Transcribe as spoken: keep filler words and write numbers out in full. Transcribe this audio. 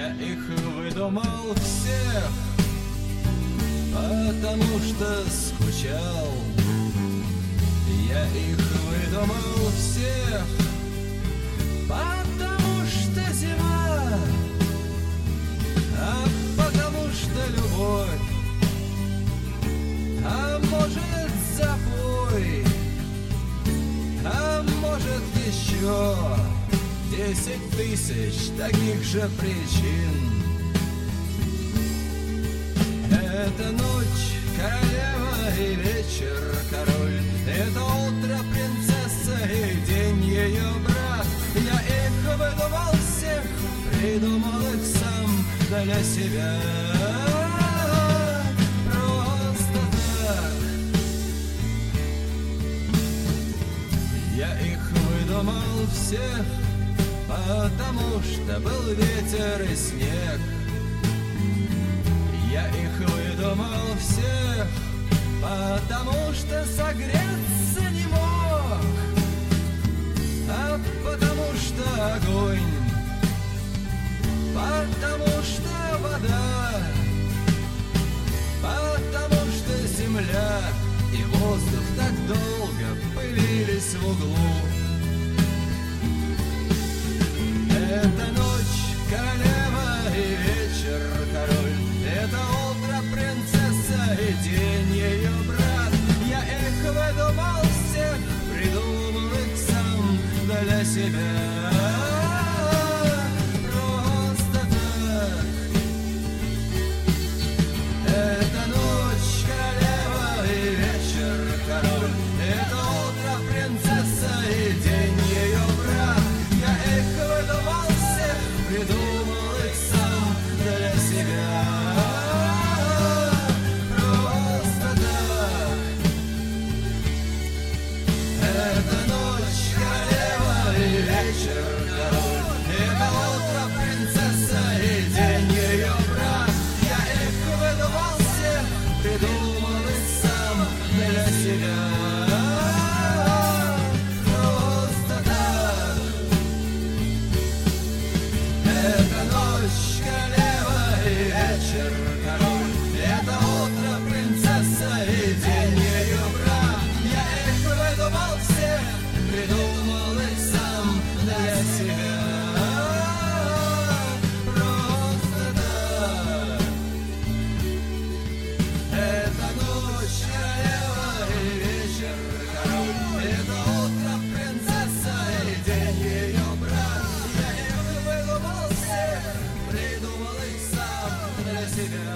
Я их выдумал всех, потому что скучал. Я их выдумал всех, потому что зима, а потому что любовь, а может запой, а может еще десять тысяч таких же причин. Это ночь королева и вечер король, это утро принцесса и день ее брат. Я их выдумал всех, придумал их сам для себя. Просто так. Я их выдумал всех, потому что был ветер и снег. Я их выдумал всех, потому что согреться не мог, а потому что огонь, потому что вода, потому что земля и воздух так долго пылились в углу. Это ночь королева и вечер король, это утро принцесса и день ее брат. Я их выдумал всех, придумал их сам для себя. Просто так. Это ночь королева и вечер король, это утро принцесса и день ее брат. Я их выдумал всех, придумал их сам для себя. Придумал их сам для себя.